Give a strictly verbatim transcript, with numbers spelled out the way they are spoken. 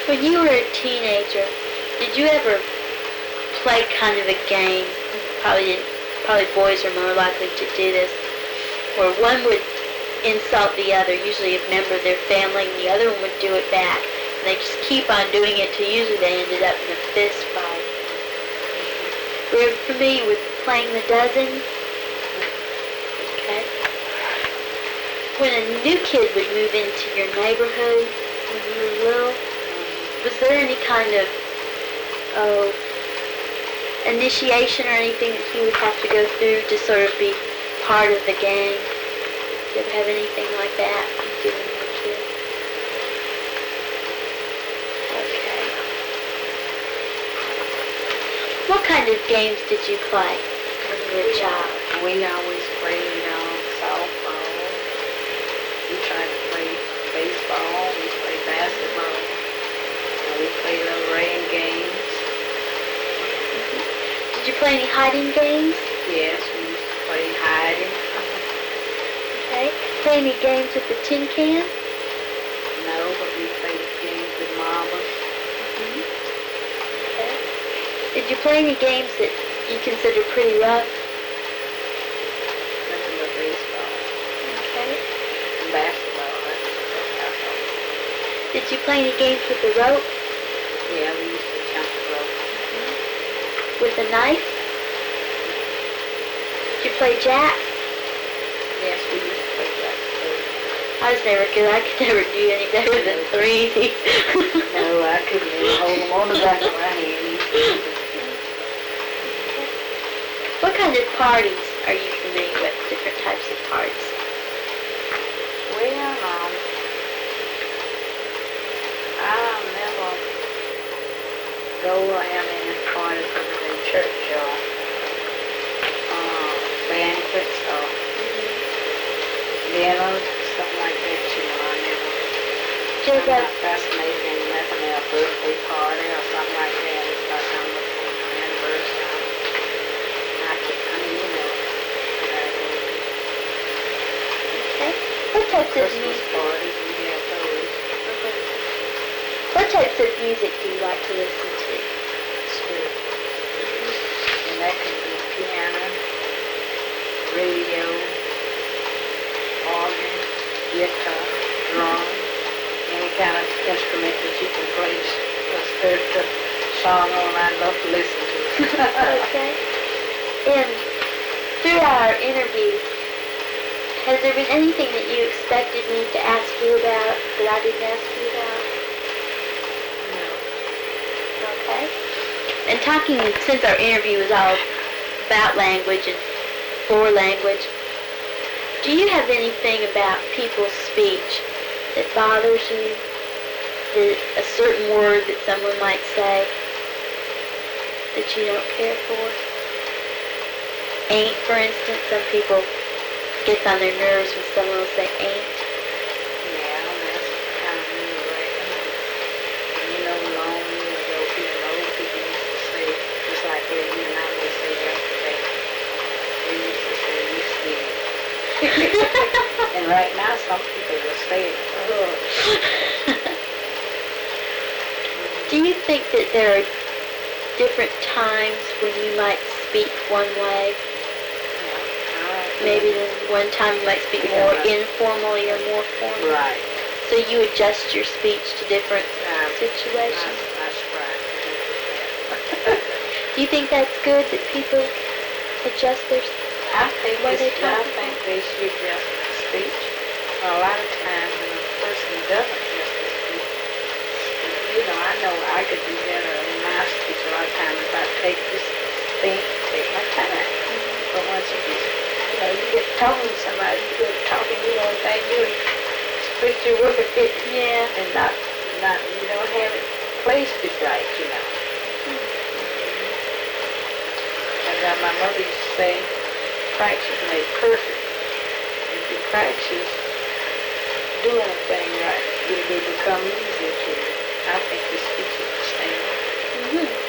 When you were a teenager, did you ever play kind of a game? Probably didn't, probably boys are more likely to do this, where one would insult the other, usually a member of their family, and the other one would do it back. And they just keep on doing it till usually they ended up in a fist fight. Were you familiar with playing the dozen? Okay. When a new kid would move into your neighborhood when you were little, was there any kind of oh, initiation or anything that you would have to go through to sort of be part of the gang? Did you ever have anything like that you did when you were a kid? Okay. What kind of games did you play when you were a child? We always played um, softball. We tried to play baseball. We played basketball. And we played little rain games. Did you play any hiding games? Yes, we used to play hiding. Okay. Play any games with the tin can? No, but we played games with marbles. Mm-hmm. Okay. Did you play any games that you consider pretty rough? Nothing but baseball. Okay. And basketball. That's all. Did you play any games with the rope? Yeah, we used to jump the rope. With a knife? Did you play jack? Yes, we used to play jack too. I was never good. I could never do any better than three. No, I couldn't even hold them on the back of my hand. What kind of parties are you familiar with? Different types of parties? Well, um, I'll never go around any parties other than church or uh, banquets or dinners, something like that, you know. I never, Did you I'm ever not fascinated in nothing else, birthday party or something like that. It's like I'm looking for my anniversary. I can't, I mean, you know, Okay. What types of Christmas music? parties, we have those. What types of music do you like to listen to? School. And that can be piano, radio, organ, guitar, drum, any kind of instrument that you can play a spiritual song on. I love to listen to it. Okay. And throughout our interview, has there been anything that you expected me to ask you about that I didn't ask you about? No. Okay. And talking, since our interview was all about language and for language, do you have anything about people's speech that bothers you? That a certain word that someone might say that you don't care for? Ain't, for instance, some people gets on their nerves when someone will say ain't. Yeah, that's kind of new, right? And you know, long years ago, people, old people used to say, just like what you and I would say yesterday, we used to say, we scared. And right now, some people will say it. Oh. Do you think that there are different times when you might speak one way? Maybe then one time you might speak more informally or more formally. Right. So you adjust your speech to different Um, situations. That's, that's right. Do you think that's good that people adjust their I think way they it's, talk? I think they should adjust the speech. A lot of times when a person doesn't adjust their speech, you know, I know I could do better in my speech a lot of times if I take this thing, take my time. But once you get, you know, you get talking to somebody, you get talking, you know, thing, you speak your word, Yeah. and not, not, you don't have it placed it right, you know. And uh, my mother used to say, practice makes perfect. If you practice doing a thing right, it will become easier to you. I think the speech is the same. Mm-hmm.